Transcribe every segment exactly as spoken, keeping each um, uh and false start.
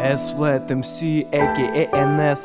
S-Flat эм си, а ка а эн эс.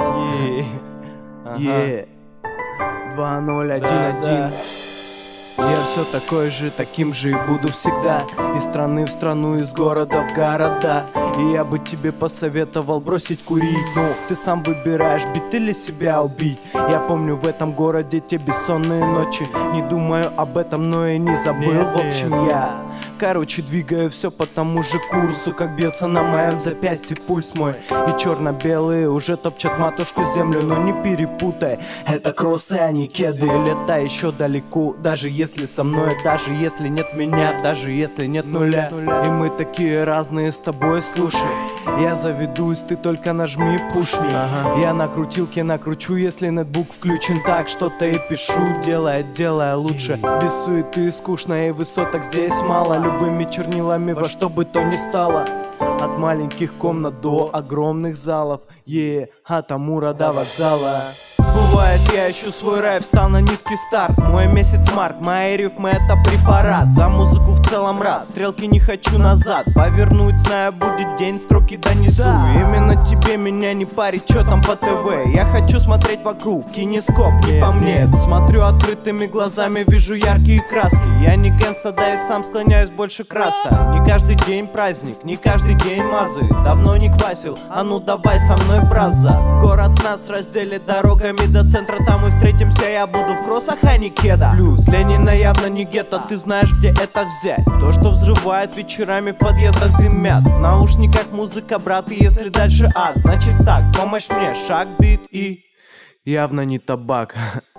Yeah. два ноль один один. Я все такой же, таким же и буду всегда. Из страны в страну, из города в города. И я бы тебе посоветовал бросить курить. Ну, ты сам выбираешь, бить или себя убить. Я помню в этом городе те бессонные ночи. Не думаю об этом, но и не забыл. Нет, в общем, нет. я, короче, двигаю все по тому же курсу. Как бьется на моем запястье пульс мой. И черно-белые уже топчат матушку землю. Но не перепутай, это кроссы, а не кеды. Лета еще далеко, даже если со мной, даже если нет меня, даже если нет нуля. И мы такие разные с тобой, слушай. Я заведусь, ты только нажми пушни. Ага. Я на крутилке накручу, если нетбук включен, так что-то и пишу, делая, делая лучше. Без суеты, скучно и высоток здесь мало. Любыми чернилами во что бы то ни стало. От маленьких комнат до огромных залов. Е, от Амура до вокзала. Бывает, я ищу свой рэп, стал на низкий старт. Мой месяц март, мои рифмы это препарат. За музыку в целом рад, стрелки не хочу назад. Повернуть, знаю, будет день, строки донесу. Да. Именно тебе меня не парить, чё там по ТВ. Я хочу смотреть вокруг, кинескоп, не по мне. Смотрю открытыми глазами, вижу яркие краски. Я не гангста, да и сам склоняюсь больше к раста. Не каждый день праздник, не каждый день мазы. Давно не квасил, а ну давай со мной, браза. Город нас разделит дорогами до центра, там и встретимся, я буду в кроссах, а не кеда. Плюс Ленина явно не гетто, ты знаешь, где это взять. То, что взрывает вечерами в подъездах дымят. В наушниках музыка, брат, и если дальше ад, значит так, помощь мне, шаг, бит и... явно не табак.